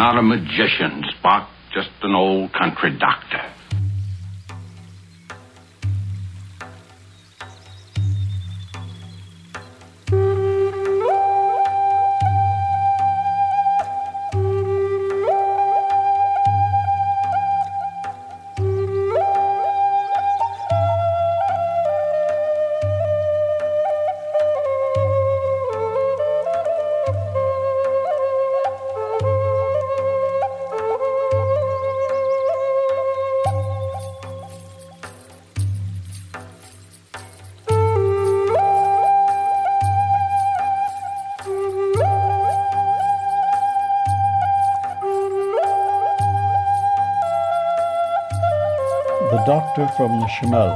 not a magician, Spock, just an old country doctor. The Doctor from the Shemel.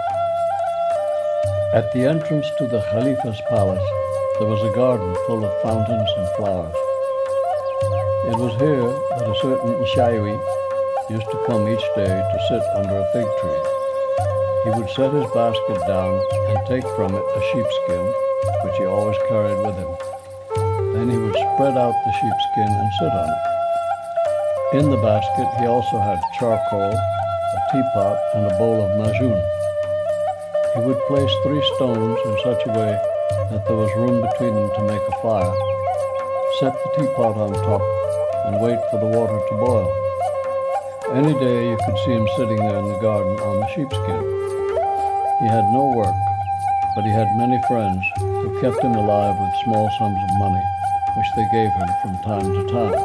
At the entrance to the Khalifa's palace, there was a garden full of fountains and flowers. It was here that a certain Shaiwi used to come each day to sit under a fig tree. He would set his basket down and take from it a sheepskin, which he always carried with him. Then he would spread out the sheepskin and sit on it. In the basket, he also had charcoal, a teapot, and a bowl of majoon. He would place 3 stones in such a way that there was room between them to make a fire, set the teapot on top, and wait for the water to boil. Any day you could see him sitting there in the garden on the sheepskin. He had no work, but he had many friends who kept him alive with small sums of money, which they gave him from time to time.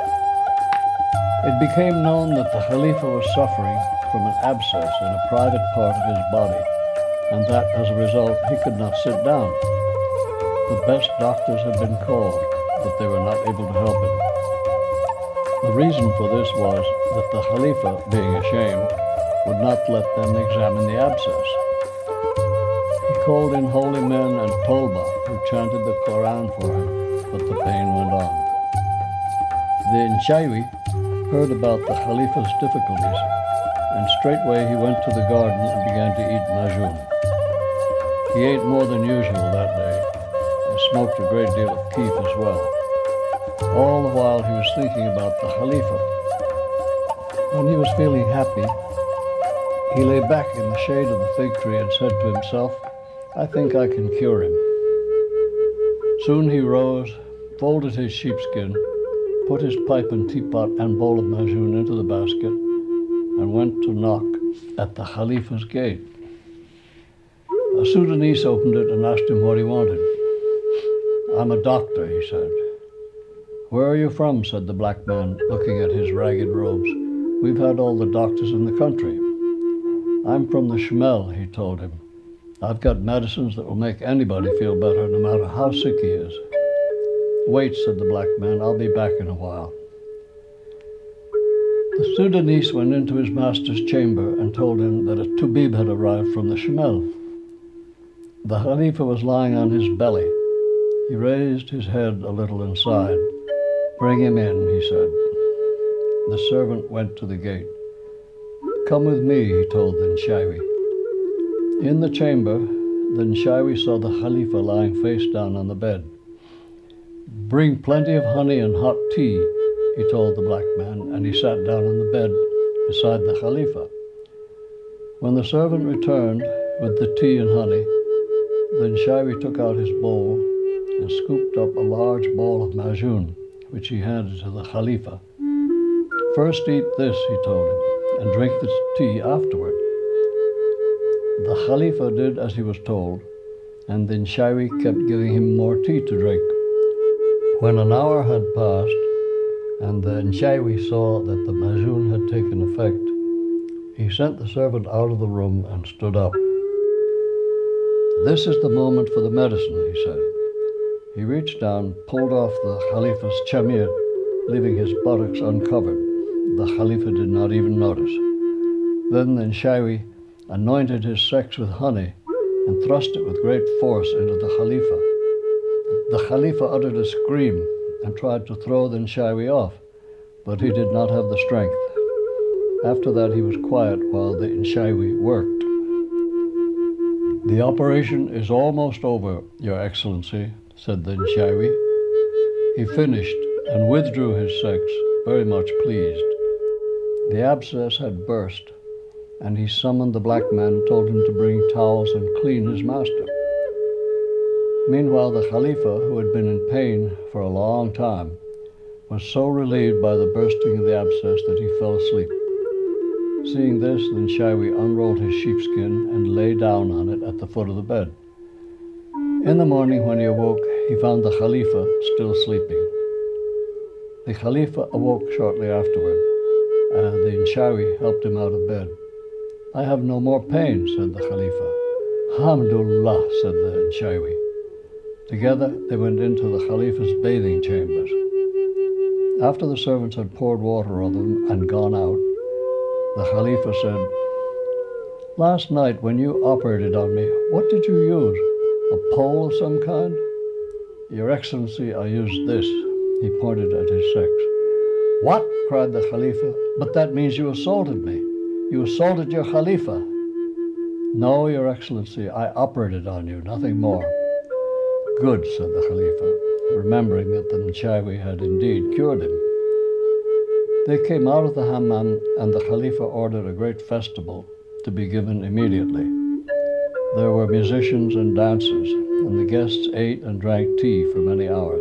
It became known that the Khalifa was suffering from an abscess in a private part of his body, and that as a result he could not sit down. The best doctors had been called, but they were not able to help him. The reason for this was that the Khalifa, being ashamed, would not let them examine the abscess. He called in holy men and Tolba, who chanted the Quran for him, but the pain went on. The Inshaiwi heard about the Khalifa's difficulties, and straightway he went to the garden and began to eat majoon. He ate more than usual that day, and smoked a great deal of keef as well. All the while he was thinking about the Khalifa. When he was feeling happy, he lay back in the shade of the fig tree and said to himself, "I think I can cure him." Soon he rose, folded his sheepskin, put his pipe and teapot and bowl of majoon into the basket, and went to knock at the Khalifa's gate. A Sudanese opened it and asked him what he wanted. "I'm a doctor," he said. "Where are you from?" said the black man, looking at his ragged robes. "We've had all the doctors in the country." "I'm from the Shemel," he told him. "I've got medicines that will make anybody feel better, no matter how sick he is." "Wait," said the black man, "I'll be back in a while." The Sudanese went into his master's chamber and told him that a Tubib had arrived from the Shemel. The Khalifa was lying on his belly. He raised his head a little and sighed. "Bring him in," he said. The servant went to the gate. "Come with me," he told the Nshaiwi. In the chamber, the Nshaiwi saw the Khalifa lying face down on the bed. "Bring plenty of honey and hot tea," he told the black man, and he sat down on the bed beside the Khalifa. When the servant returned with the tea and honey, the Nshaiwi took out his bowl and scooped up a large bowl of majoon, which he handed to the Khalifa. "First eat this," he told him, "and drink this tea afterward." The Khalifa did as he was told, and the Nshaiwi kept giving him more tea to drink. When an hour had passed, and the Nshaiwi saw that the majoon had taken effect, he sent the servant out of the room and stood up. "This is the moment for the medicine," he said. He reached down, pulled off the Khalifa's chamir, leaving his buttocks uncovered. The Khalifa did not even notice. Then the Nshaiwi anointed his sex with honey and thrust it with great force into the Khalifa. The Khalifa uttered a scream and tried to throw the Nshaiwi off, but he did not have the strength. After that he was quiet while the Nshaiwi worked. "The operation is almost over, Your Excellency," said the Nshaiwi. He finished and withdrew his sex very much pleased. The abscess had burst, and he summoned the black man and told him to bring towels and clean his master. Meanwhile, the Khalifa, who had been in pain for a long time, was so relieved by the bursting of the abscess that he fell asleep. Seeing this, then Shawi unrolled his sheepskin and lay down on it at the foot of the bed. In the morning, when he awoke, he found the Khalifa still sleeping. The Khalifa awoke shortly afterward. The Inshawi helped him out of bed. "I have no more pain," said the Khalifa. "Alhamdulillah," said the Inshawi. Together, they went into the Khalifa's bathing chambers. After the servants had poured water on them and gone out, the Khalifa said, "Last night when you operated on me, what did you use? A pole of some kind?" "Your Excellency, I used this." He pointed at his sex. "What?" cried the Khalifa. "But that means you assaulted me. You assaulted your Khalifa." "No, Your Excellency, I operated on you, nothing more." "Good," said the Khalifa, remembering that the Inshawi had indeed cured him. They came out of the hammam, and the Khalifa ordered a great festival to be given immediately. There were musicians and dancers, and the guests ate and drank tea for many hours.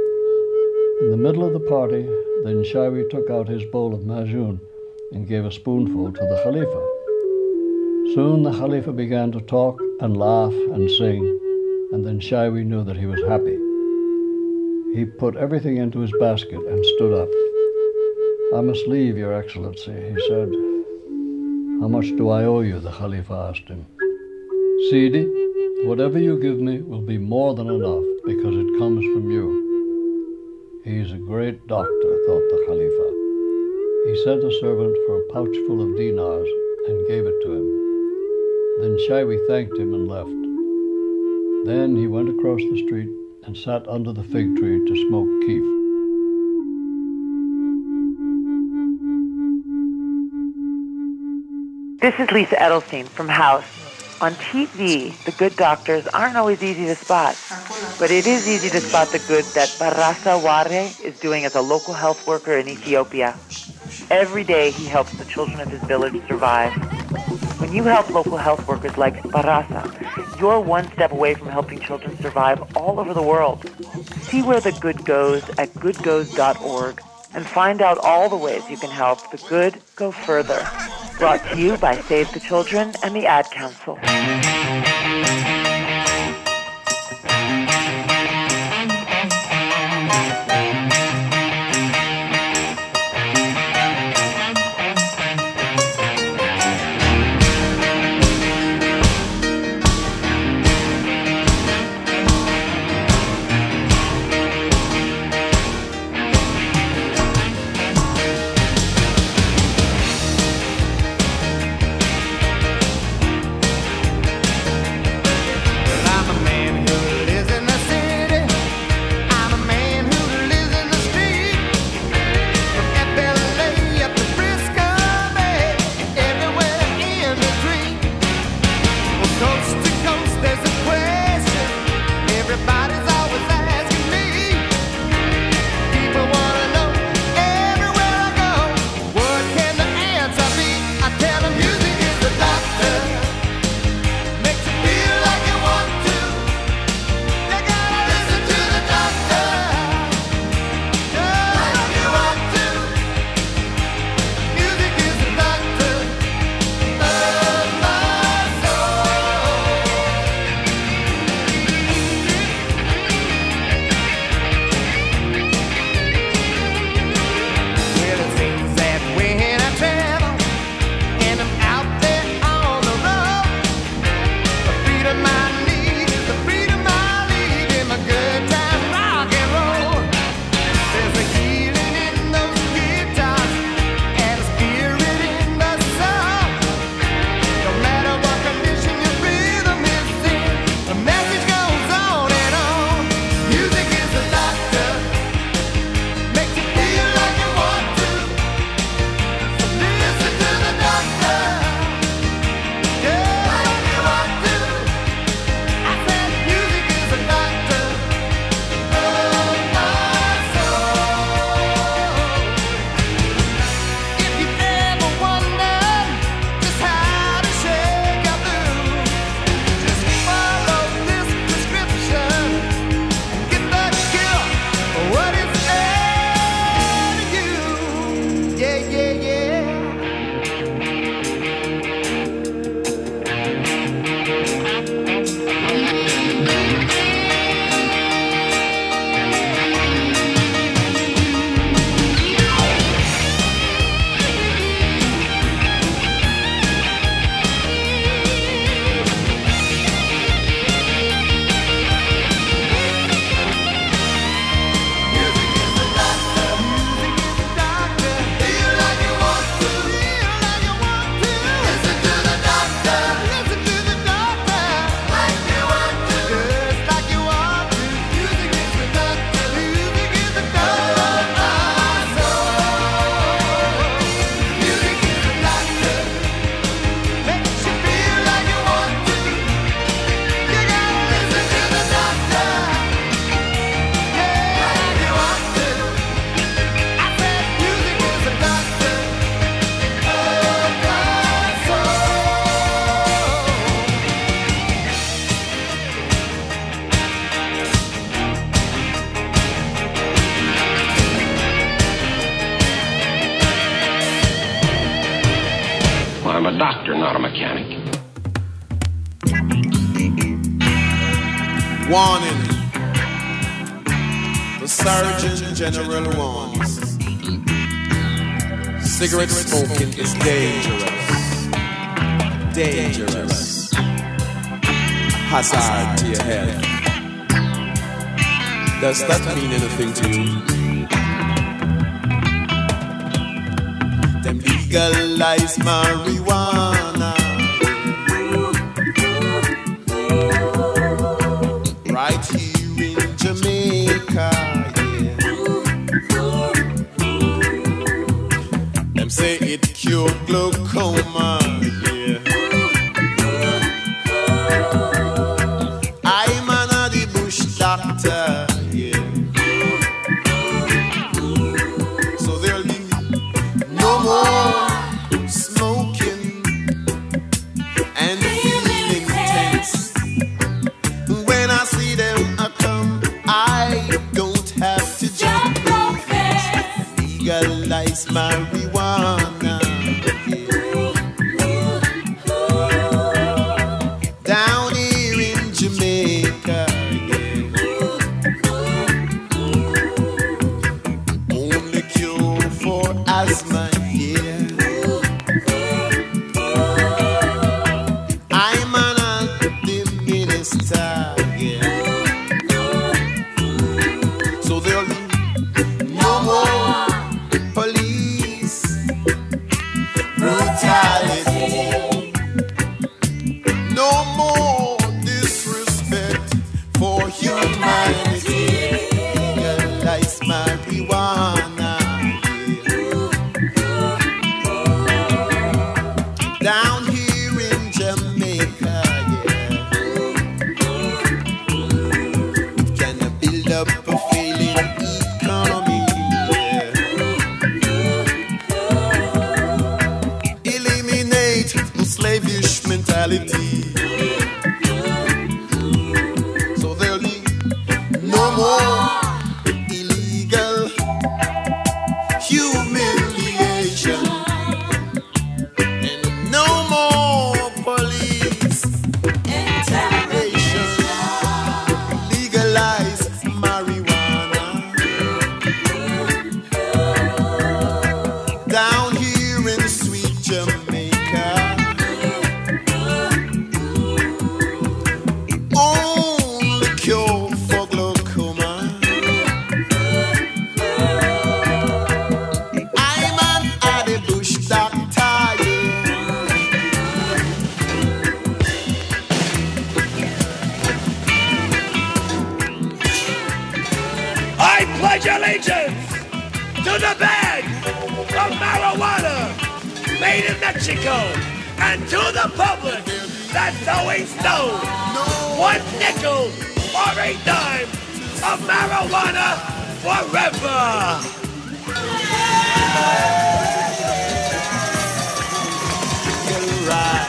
In the middle of the party, the Inshawi took out his bowl of majoon and gave a spoonful to the Khalifa. Soon the Khalifa began to talk and laugh and sing, and the Inshawi knew that he was happy. He put everything into his basket and stood up. "I must leave, Your Excellency," he said. "How much do I owe you?" the Khalifa asked him. "Sidi, whatever you give me will be more than enough because it comes from you." "He is a great doctor," thought the Khalifa. He sent a servant for a pouch full of dinars and gave it to him. Then Shawi thanked him and left. Then he went across the street and sat under the fig tree to smoke keef. This is Lisa Edelstein from House. On TV, the good doctors aren't always easy to spot, but it is easy to spot the good that Barasa Ware is doing as a local health worker in Ethiopia. Every day he helps the children of his village survive. When you help local health workers like Barasa, you're one step away from helping children survive all over the world. See where the good goes at goodgoes.org and find out all the ways you can help the good go further. Brought to you by Save the Children and the Ad Council. Warning. The Surgeon General warns. Cigarette smoking is dangerous. Dangerous. Hazard to your health. Does that mean anything to you? Them legalize marijuana right here in Jamaica, yeah. Them say it cure glaucoma, yeah. I'm an the bush doctor, yeah. So there'll be no more smoking and feeling tense. When I see them come, I don't have to jump no fence. Legalize marijuana, yeah. Down here in Jamaica, yeah. Only cure for asthma, yeah. I'm an anti-minister, yeah. So there'll be no more police brutality, no more disrespect for humanity. Legalize marijuana, yeah. Down here in Jamaica, yeah. It can build up a failing economy, yeah. Eliminate the slavish mentality. So there'll be no more illegal humiliation and no more police interrogation. Legalize marijuana down here in sweet Jamaica. Only cure for glaucoma. I'm an Addy Bush doctor, yeah. I pledge allegiance to the bag of marijuana made in Mexico and to the public that's always known 1 nickel or a dime of marijuana forever. You're right.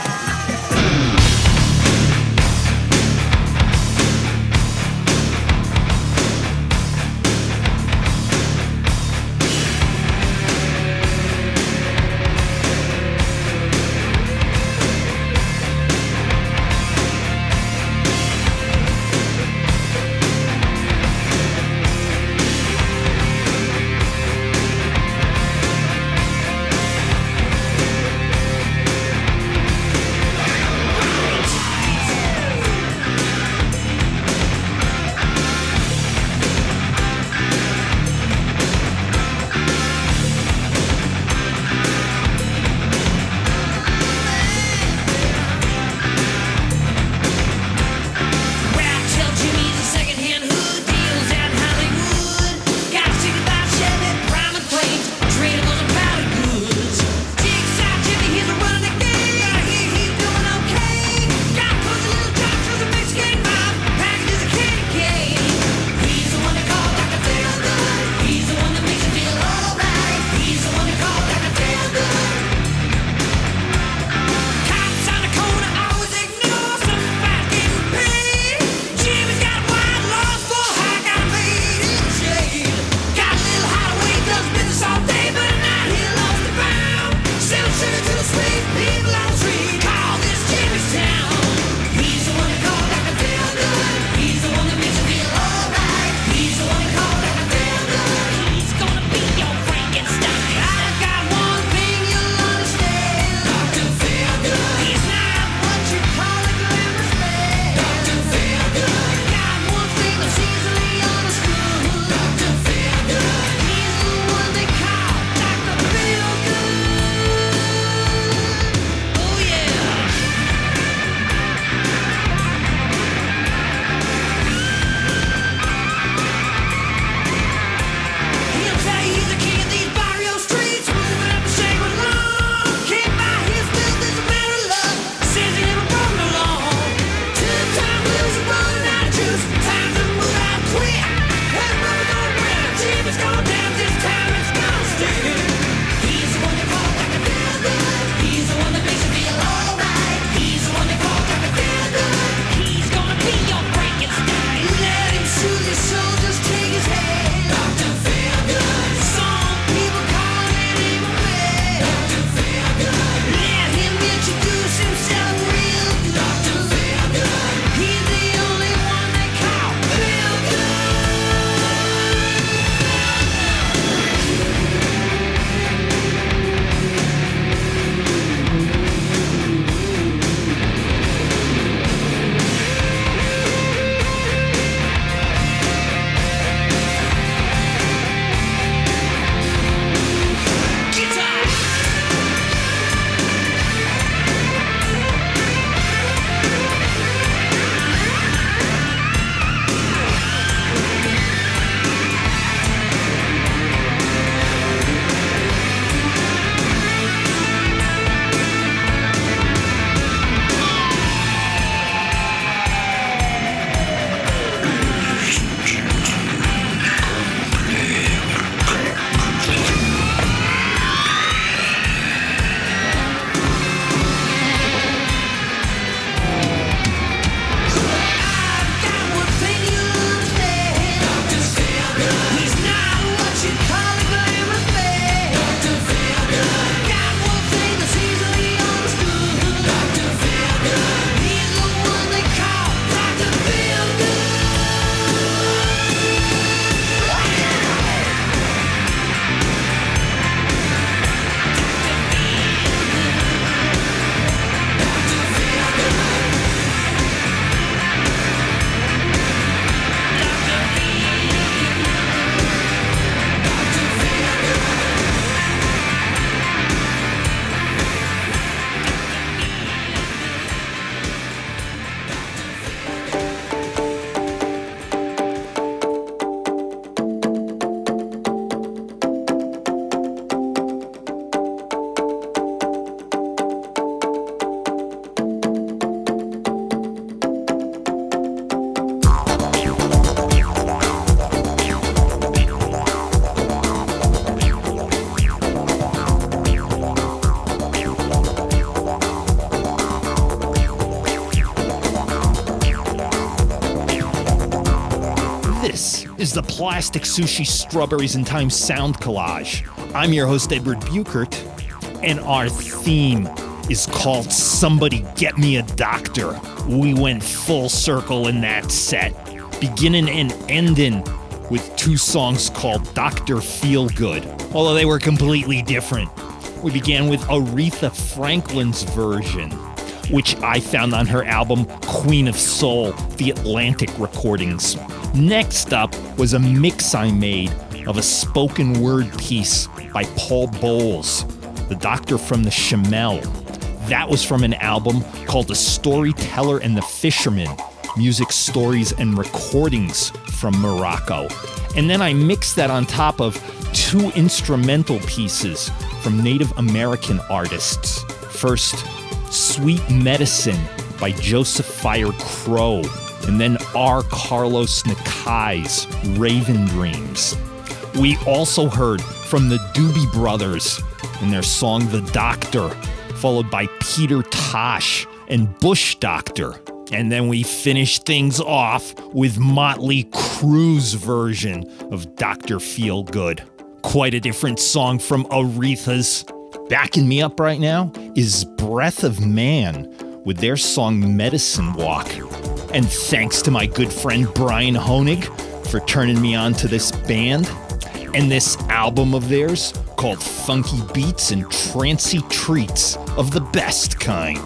This is the Plastic Sushi Strawberries in Time sound collage. I'm your host, Edward Buchert, and our theme is called Somebody Get Me a Doctor. We went full circle in that set, beginning and ending with two songs called Dr. Feelgood, although they were completely different. We began with Aretha Franklin's version, which I found on her album Queen of Soul, The Atlantic Recordings. Next up was a mix I made of a spoken word piece by Paul Bowles, the doctor from the Chamel. That was from an album called The Storyteller and the Fisherman, Music, Stories, and Recordings from Morocco. And then I mixed that on top of two instrumental pieces from Native American artists. First, Sweet Medicine by Joseph Fire Crow, and then R. Carlos Nakai's Raven Dreams. We also heard from the Doobie Brothers in their song The Doctor, followed by Peter Tosh and Bush Doctor. And then we finished things off with Motley Crue's version of Dr. Feelgood. Quite a different song from Aretha's. Backing me up right now is Breath of Man with their song Medicine Walk. And thanks to my good friend Brian Honig for turning me on to this band and this album of theirs called Funky Beats and Trancy Treats of the best kind.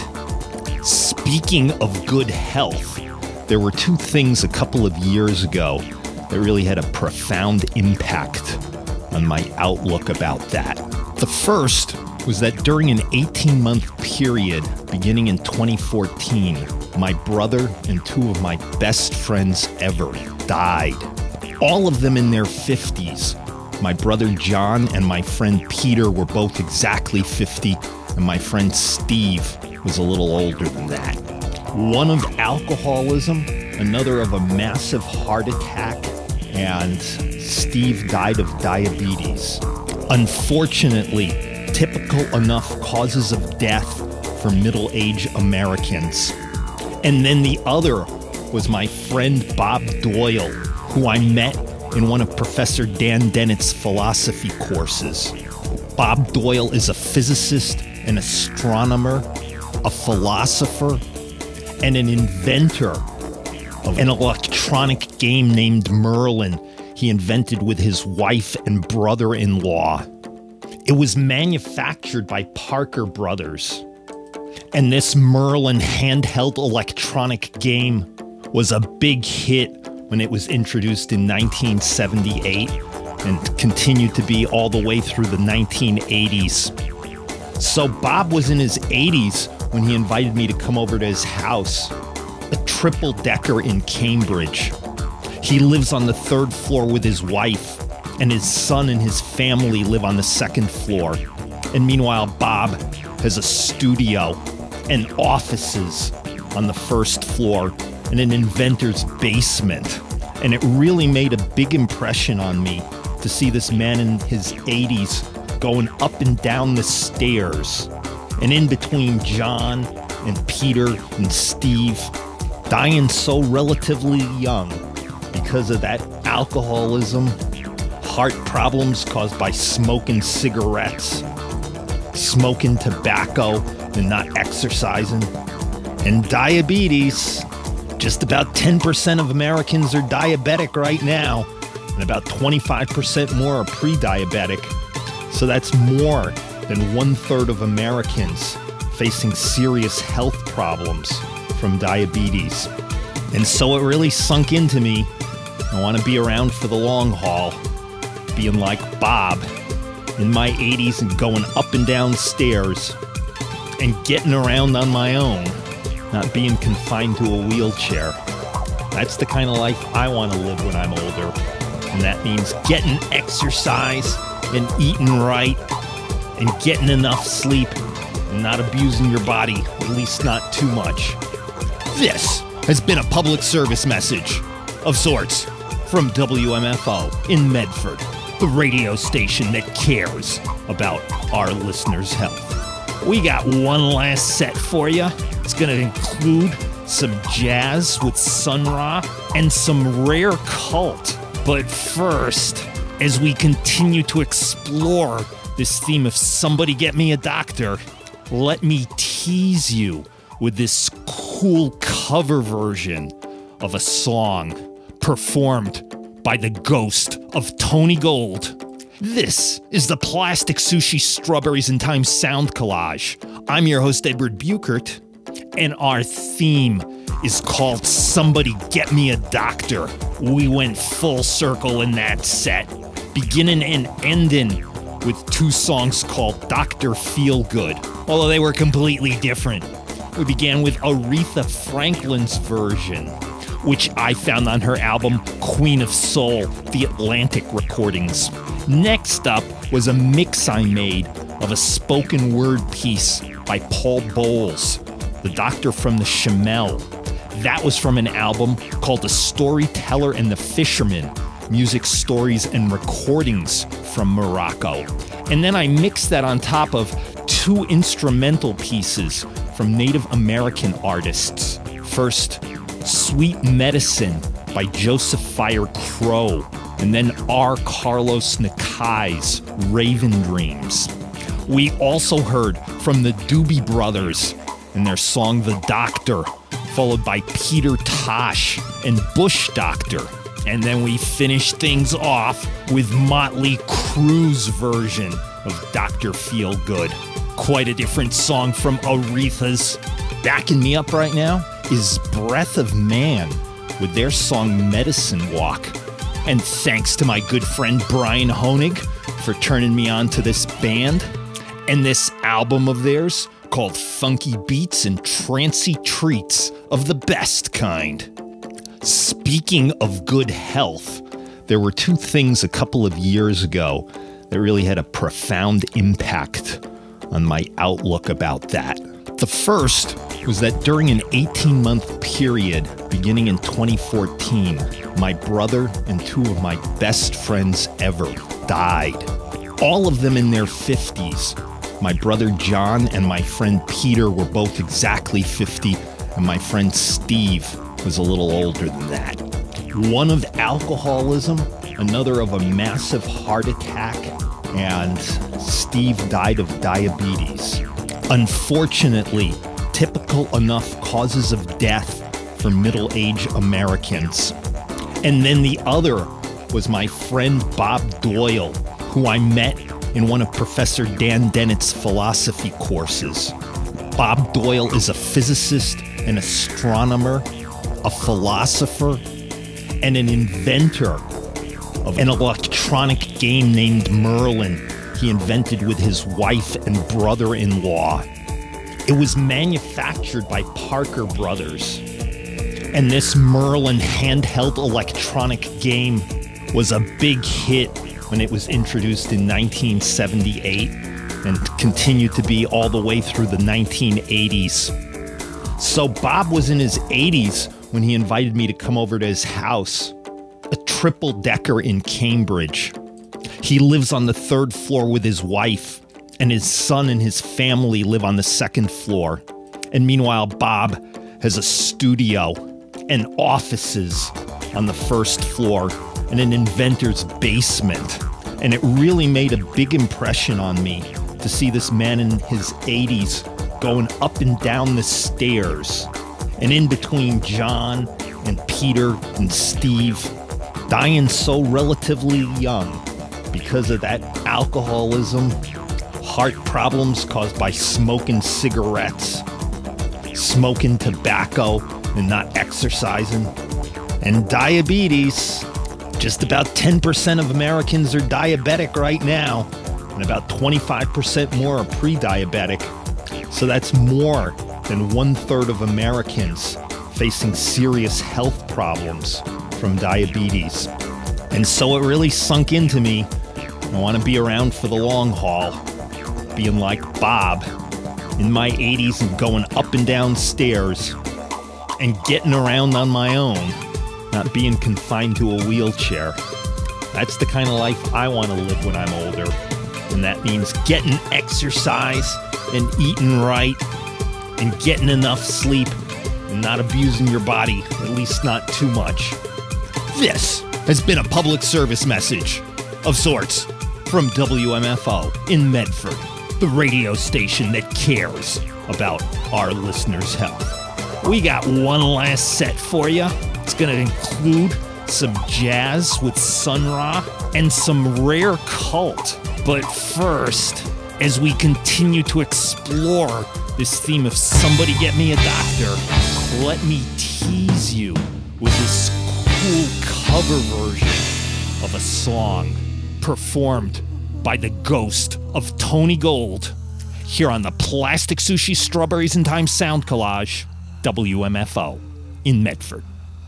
Speaking of good health, there were two things a couple of years ago that really had a profound impact on my outlook about that. The first was that during an 18-month period beginning in 2014, my brother and two of my best friends ever died. All of them in their 50s. My brother John and my friend Peter were both exactly 50, and my friend Steve was a little older than that. One of alcoholism, another of a massive heart attack, and Steve died of diabetes. Unfortunately, typical enough causes of death for middle-aged Americans. And then the other was my friend Bob Doyle, who I met in one of Professor Dan Dennett's philosophy courses. Bob Doyle is a physicist, an astronomer, a philosopher, and an inventor of an electronic game named Merlin he invented with his wife and brother-in-law. It was manufactured by Parker Brothers. And this Merlin handheld electronic game was a big hit when it was introduced in 1978 and continued to be all the way through the 1980s. So Bob was in his 80s when he invited me to come over to his house, a triple-decker in Cambridge. He lives on the third floor with his wife, and his son and his family live on the second floor. And meanwhile, Bob has a studio and offices on the first floor and an inventor's basement. And it really made a big impression on me to see this man in his 80s going up and down the stairs. And in between John and Peter and Steve, dying so relatively young because of that alcoholism, heart problems caused by smoking cigarettes, smoking tobacco and not exercising, and diabetes. Just about 10% of Americans are diabetic right now, and about 25% more are pre-diabetic. So that's more than 1/3 of Americans facing serious health problems from diabetes. And so it really sunk into me. I want to be around for the long haul, being like Bob in my 80s and going up and down stairs and getting around on my own, not being confined to a wheelchair. That's the kind of life I want to live when I'm older. And that means getting exercise and eating right and getting enough sleep and not abusing your body, at least not too much. This has been a public service message of sorts from WMFO in Medford, the radio station that cares about our listeners' health. We got one last set for you. It's going to include some jazz with Sun Ra and some rare cult But first, as we continue to explore this theme of Somebody Get Me a Doctor, let me tease you with this cool cover version of a song performed by the ghost of Tony Gold. This is the Plastic Sushi Strawberries in Time sound collage. I'm your host, Edward Buchert, and our theme is called Somebody Get Me a Doctor. We went full circle in that set, beginning and ending with two songs called Dr. Feelgood, although they were completely different. We began with Aretha Franklin's version, which I found on her album Queen of Soul, The Atlantic Recordings. Next up was a mix I made of a spoken word piece by Paul Bowles, the doctor from the Chamel. That was from an album called The Storyteller and the Fisherman, Music Stories and Recordings from Morocco. And then I mixed that on top of two instrumental pieces from Native American artists. First, Sweet Medicine by Joseph Fire Crow, and then R. Carlos Nakai's Raven Dreams. We also heard from the Doobie Brothers and their song The Doctor, followed by Peter Tosh and Bush Doctor. And then we finished things off with Motley Crue's version of Dr. Feelgood. Quite a different song from Aretha's. Backing me up right now is Breath of Man with their song Medicine Walk. And thanks to my good friend Brian Honig for turning me on to this band and this album of theirs called Funky Beats and Trancy Treats of the best kind. Speaking of good health, there were two things a couple of years ago that really had a profound impact on my outlook about that. The first was that during an 18-month period beginning in 2014, my brother and two of my best friends ever died. All of them in their 50s. My brother John and my friend Peter were both exactly 50, and my friend Steve was a little older than that. One of alcoholism, another of a massive heart attack, and Steve died of diabetes. Unfortunately, typical enough causes of death for middle-aged Americans. And then the other was my friend Bob Doyle, who I met in one of Professor Dan Dennett's philosophy courses. Bob Doyle is a physicist, an astronomer, a philosopher, and an inventor of an electronic game named Merlin he invented with his wife and brother-in-law. It was manufactured by Parker Brothers. And this Merlin handheld electronic game was a big hit when it was introduced in 1978 and continued to be all the way through the 1980s. So Bob was in his 80s when he invited me to come over to his house, a triple-decker in Cambridge. He lives on the third floor with his wife, and his son and his family live on the second floor. And meanwhile, Bob has a studio and offices on the first floor and an inventor's basement. And it really made a big impression on me to see this man in his 80s going up and down the stairs. And in between John and Peter and Steve, dying so relatively young because of that alcoholism, heart problems caused by smoking cigarettes, smoking tobacco and not exercising, and diabetes. Just about 10% of Americans are diabetic right now, and about 25% more are pre-diabetic. So that's more than 1/3 of Americans facing serious health problems from diabetes. And so it really sunk into me. I want to be around for the long haul, being like Bob in my 80s and going up and down stairs and getting around on my own, not being confined to a wheelchair. That's the kind of life I want to live when I'm older. And that means getting exercise and eating right and getting enough sleep and not abusing your body, at least not too much. This has been a public service message of sorts from WMFO in Medford, the radio station that cares about our listeners' health. We got one last set for you. It's going to include some jazz with Sun Ra and some rare cult. But first, as we continue to explore this theme of Somebody Get Me a Doctor, let me tease you with this cool cover version of a song performed by the ghost of Tony Gold here on the Plastic Sushi Strawberries and Thyme Sound Collage, WMFO in Medford.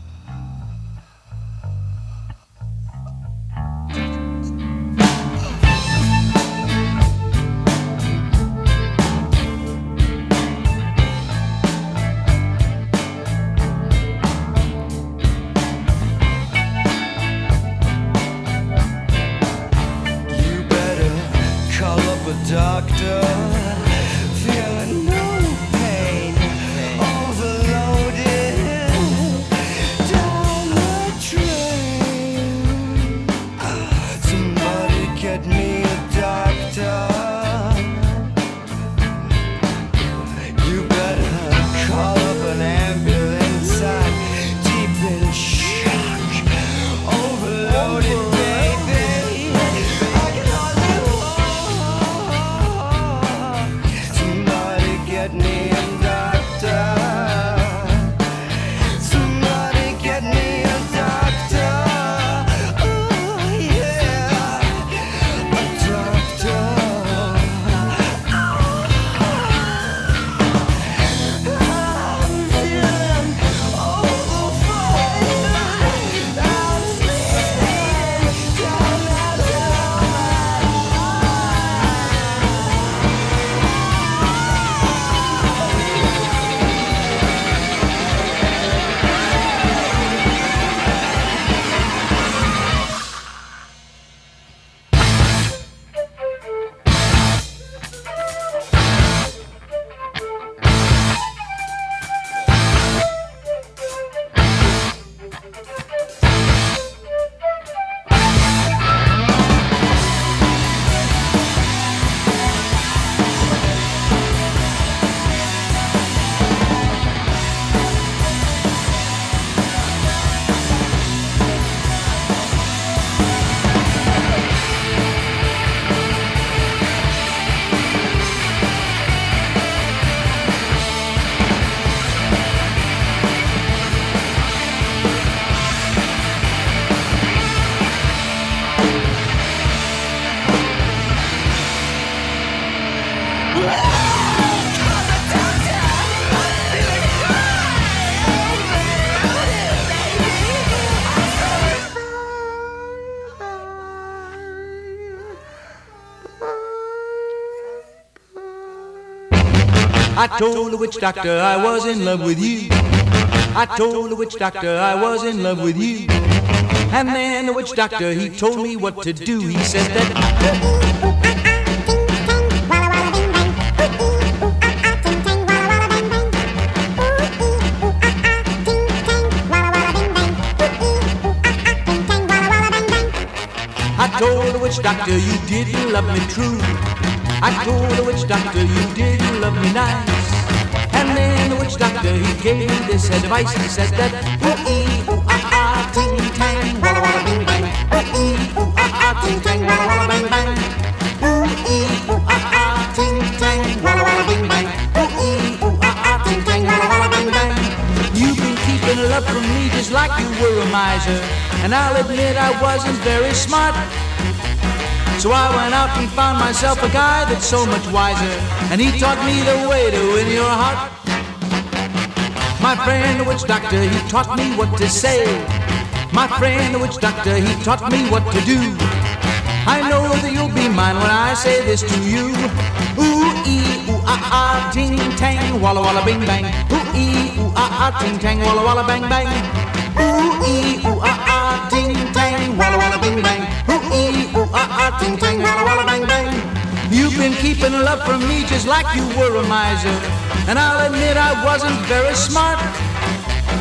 Doctor, feeling no pain, overloaded down the train. Somebody get me a doctor. You better call up an ambulance. I'm deep in shock, overloaded, baby. I can hardly get me a doctor. Somebody get me a doctor. Oh yeah, a doctor. I'm feeling overflowing. I'm sleeping down I told the witch doctor I was in love with you. I told the witch doctor I was in love with you. And then the witch doctor, he told me what to do. He said that I told the witch doctor you didn't love me true. I told the witch doctor you didn't love me nice. And then the witch doctor, he gave me this advice. He said that ooh-ee, ooh-ah-ah, ting-tang, walla-walla bing-bang. Ooh-ee, ooh-ah-ah, ting-tang, walla-walla bang-bang. Ooh-ee, ooh-ah-ah, ting-tang, walla-walla bing-bang. Ooh-ee, ooh-ah-ah, ting-tang, walla-walla bang-bang. You've been keeping love from me just like you were a miser. And I'll admit I wasn't very smart. So I went out and found myself a guy that's so much wiser, and he taught me the way to win your heart. My friend the witch doctor, he taught me what to say. My friend the witch doctor, he taught me what to do. I know that you'll be mine when I say this to you. Ooh-ee, ooh-ah-ah, ting-tang, walla-walla bing-bang. Ooh-ee, ooh-ah-ah, ting-tang, walla-walla bang-bang. Ooh-ee, ooh-ah-ah, ting-tang, walla-walla bing-bang. Ooh-ee, ooh-ah-ah, ting-tang, walla-walla bang-bang. You've been keeping love from me just like you were a miser, and I'll admit I wasn't very smart.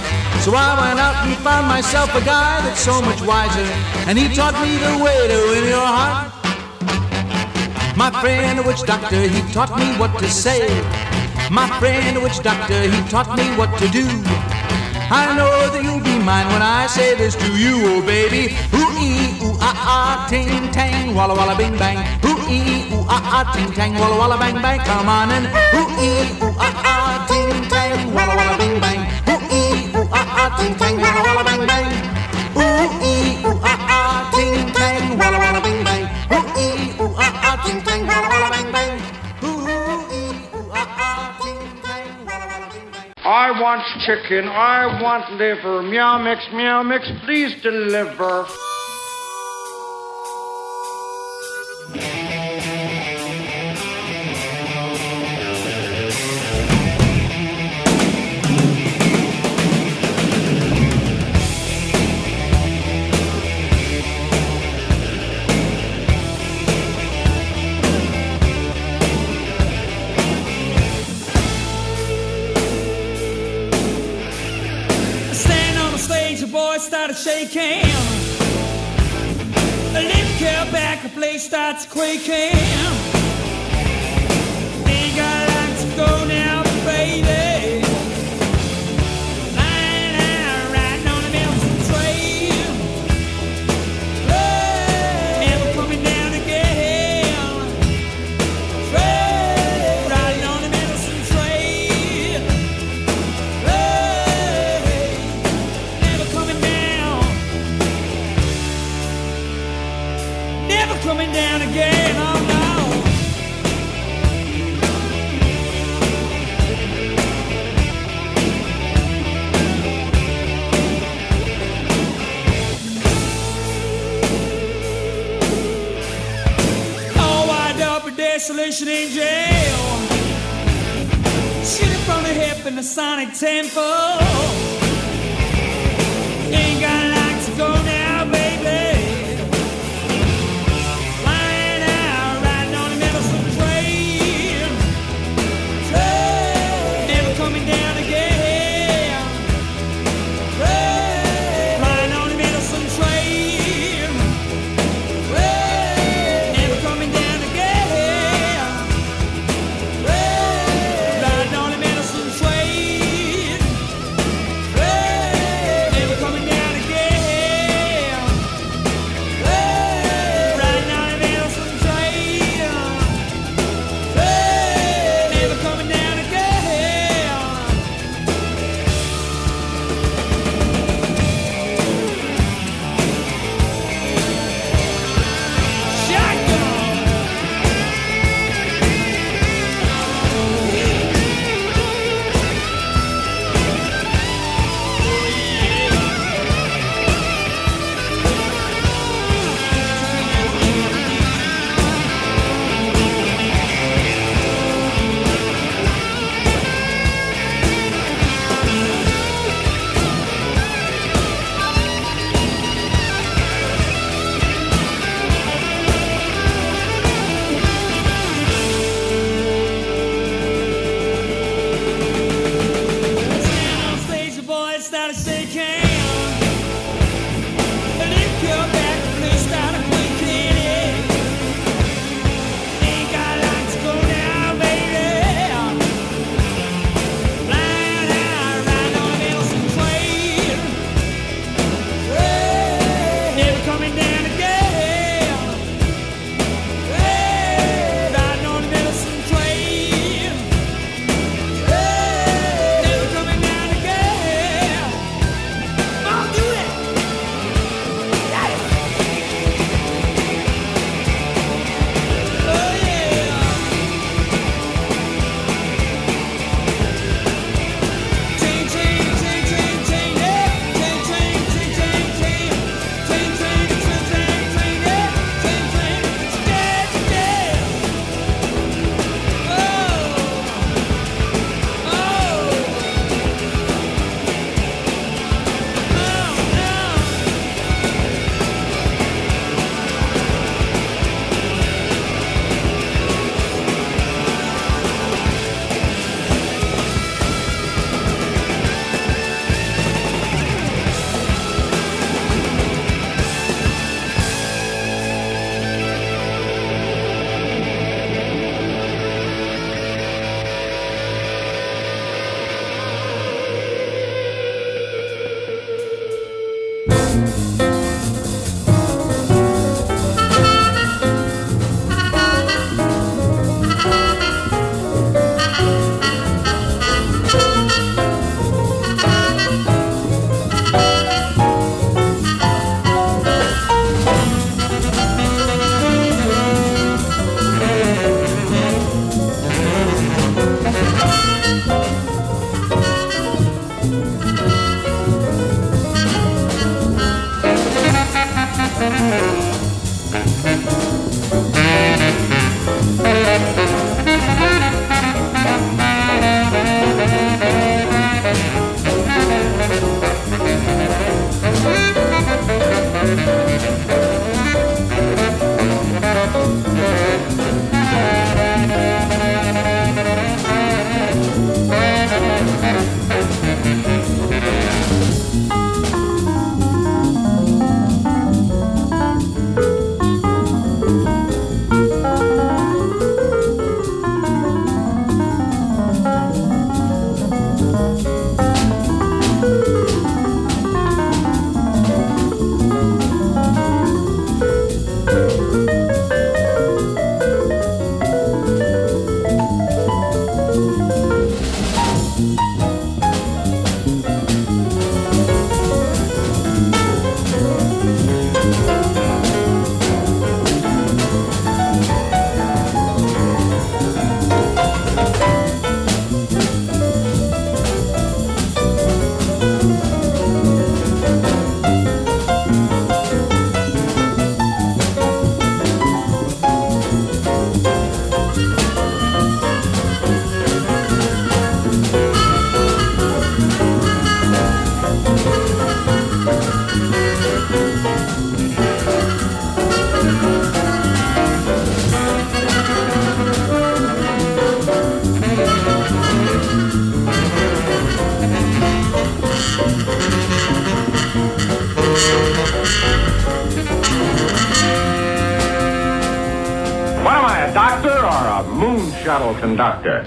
So I went out and found myself a guy that's so much wiser, and he taught me the way to win your heart. My friend, the witch doctor, he taught me what to say. My friend, the witch doctor, he taught me what to do. I know that you'll be mine when I say this to you, oh baby. Ooh-ee, ooh-ah-ah, ting-tang, walla-walla, bing-bang. Ooh-ee, ooh-ah-ah, ting-tang, walla-walla, bang-bang. Come on and ooh-ee, ooh-ah-ah, ting-tang, walla-walla, bing-bang. Ooh-ee, ooh-ah-ah, ting-tang, walla-walla, bang-bang. Ooh-ee, ooh-ah-ah, ting-tang, walla-walla, bing-bang. Ooh-ee, ooh-ah-ah, ting-tang, walla-walla, bang-bang. Ooh-ee, ooh-ah-ah, ting-tang, walla-walla, bing-bang. I want chicken, I want liver, meow mix, please deliver. Started shaking. The lift kept back, the place starts quaking. Ain't got like to go now, baby. Lying out, riding on the Milton train. Never coming down again. Riding on the Milton train. Never coming down again, oh no. All wind up in desolation in jail. Shooting from the hip in the sonic tempo. Ain't got like to go now, baby. shuttle conductor.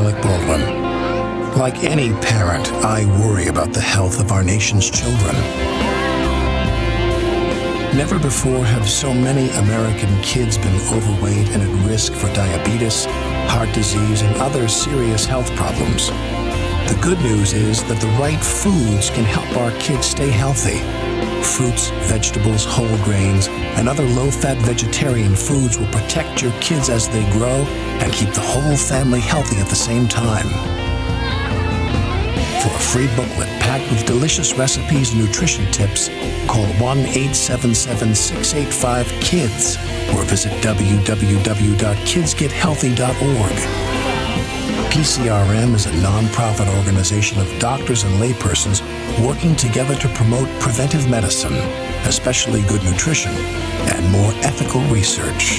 Alec Baldwin. Like any parent, I worry about the health of our nation's children. Never before have so many American kids been overweight and at risk for diabetes, heart disease, and other serious health problems. The good news is that the right foods can help our kids stay healthy. Fruits, vegetables, whole grains, and other low-fat vegetarian foods will protect your kids as they grow and keep the whole family healthy at the same time. For a free booklet packed with delicious recipes and nutrition tips, call 1-877-685-KIDS or visit www.kidsgethealthy.org. PCRM is a non-profit organization of doctors and laypersons working together to promote preventive medicine, especially good nutrition, and more ethical research.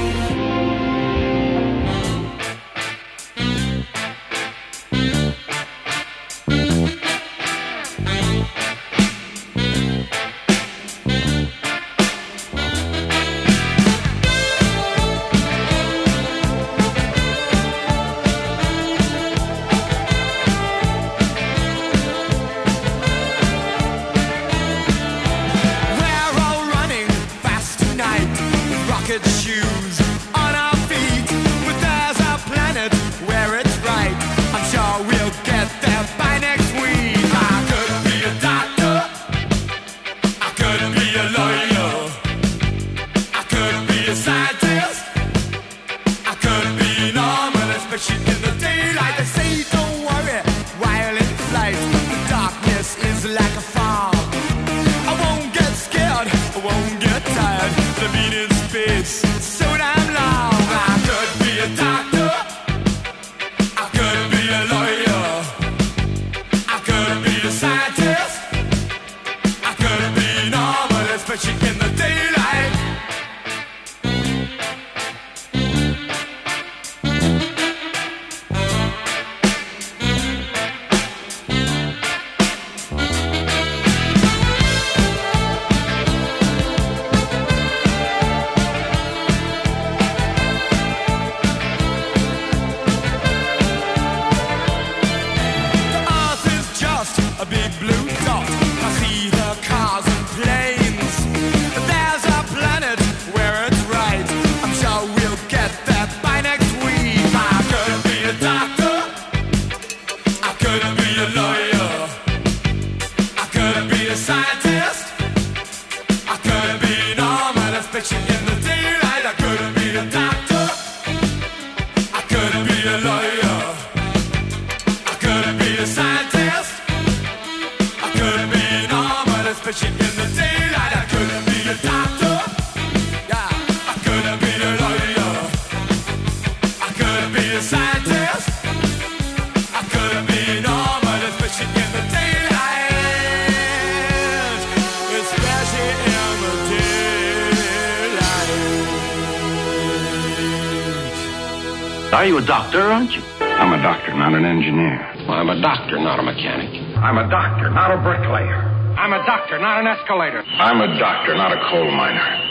Are you a doctor, aren't you? I'm a doctor, not an engineer. Well, I'm a doctor, not a mechanic. I'm a doctor, not a bricklayer. I'm a doctor, not an escalator. I'm a doctor, not a coal miner.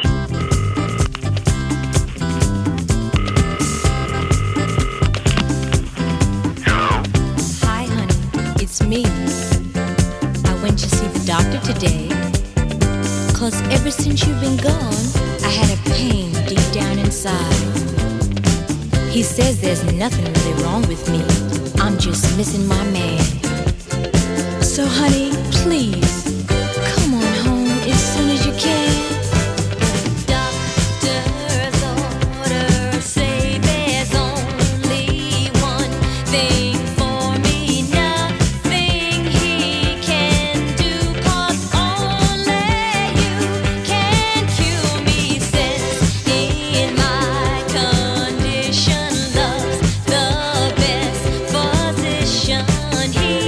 Hi, honey, it's me. I went to see the doctor today. 'Cause ever since you've been gone, I had a pain deep down inside. He says there's nothing really wrong with me. I'm just missing my man. So, honey, please, come on home as soon as you can. Doctor's orders say there's only one thing for me. Nothing he can do, 'cause only you can cure me. Says in my condition, love's the best physician he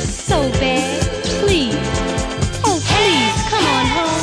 so bad. Please, oh please, come on home.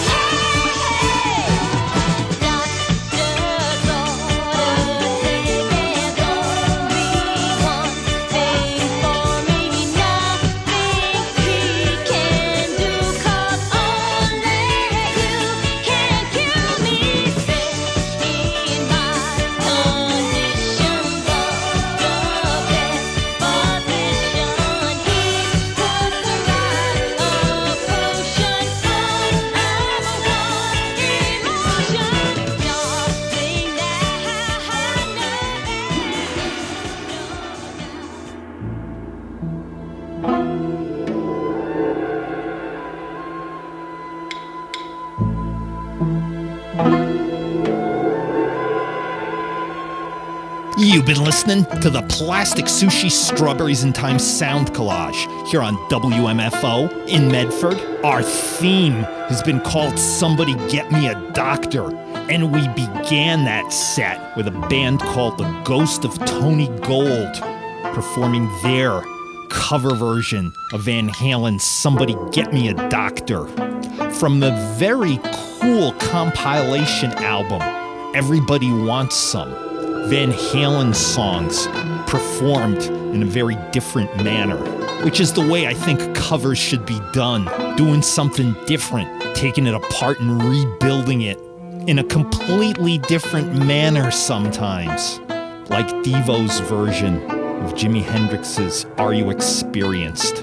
You've been listening to the Plastic Sushi Strawberries in Time sound collage here on WMFO in Medford. Our theme has been called Somebody Get Me a Doctor, and we began that set with a band called The Ghost of Tony Gold performing their cover version of Van Halen's Somebody Get Me a Doctor from the very cool compilation album Everybody Wants Some. Van Halen songs performed in a very different manner, which is the way I think covers should be done, doing something different, taking it apart and rebuilding it in a completely different manner sometimes, like Devo's version of Jimi Hendrix's Are You Experienced?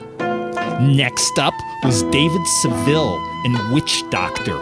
Next up was David Seville and Witch Doctor.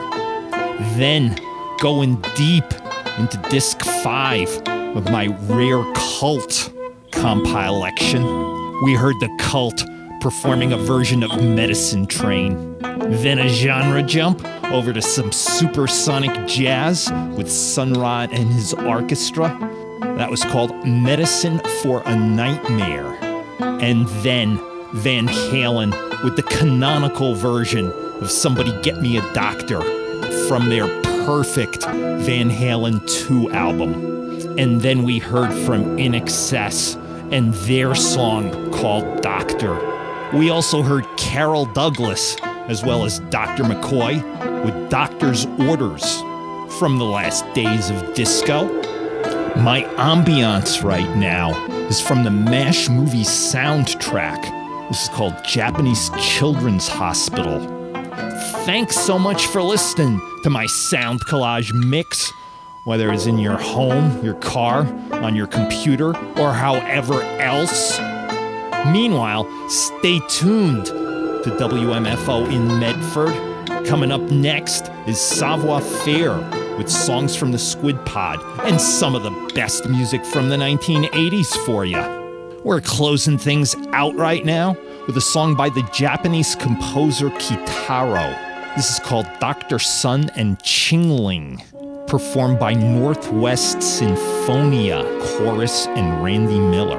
Then, going deep into disc 5 of my Rare Cult compilation, we heard the Cult performing a version of Medicine Train. Then a genre jump over to some supersonic jazz with Sun Ra and his orchestra. That was called Medicine for a Nightmare. And then Van Halen with the canonical version of Somebody Get Me a Doctor from their perfect Van Halen 2 album. And then we heard from In Excess and their song called Doctor. We also heard Carol Douglas as well as Dr. McCoy with Doctor's Orders from the last days of disco. My ambiance right now is from the MASH movie soundtrack. This is called Japanese Children's Hospital. Thanks so much for listening to my sound collage mix, whether it's in your home, your car, on your computer, or however else. Meanwhile, stay tuned to WMFO in Medford. Coming up next is Savoir Faire with songs from the Squid Pod and some of the best music from the 1980s for you. We're closing things out right now with a song by the Japanese composer Kitaro. This is called Dr. Sun and Chingling, performed by Northwest Sinfonia Chorus and Randy Miller.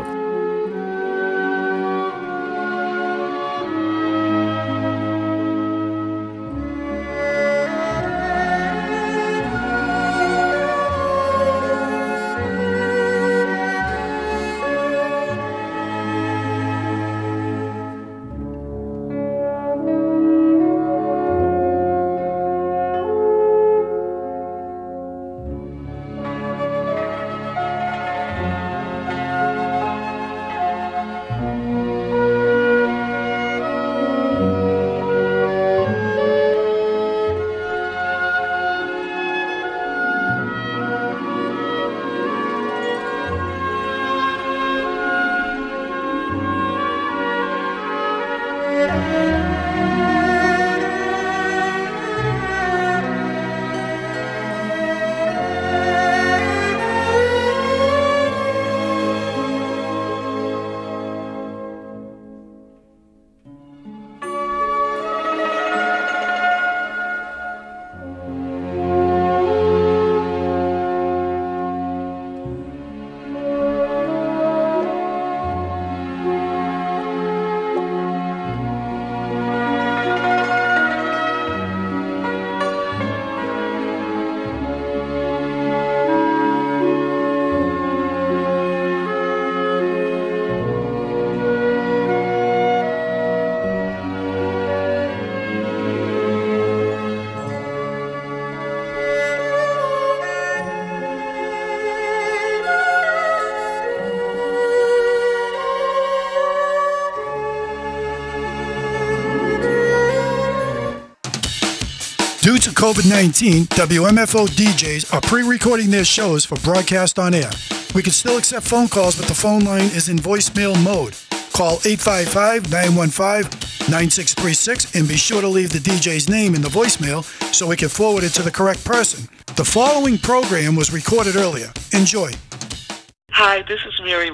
Due to COVID-19, WMFO DJs are pre-recording their shows for broadcast on air. We can still accept phone calls, but the phone line is in voicemail mode. Call 855-915-9636 and be sure to leave the DJ's name in the voicemail so we can forward it to the correct person. The following program was recorded earlier. Enjoy. Hi, this is Mary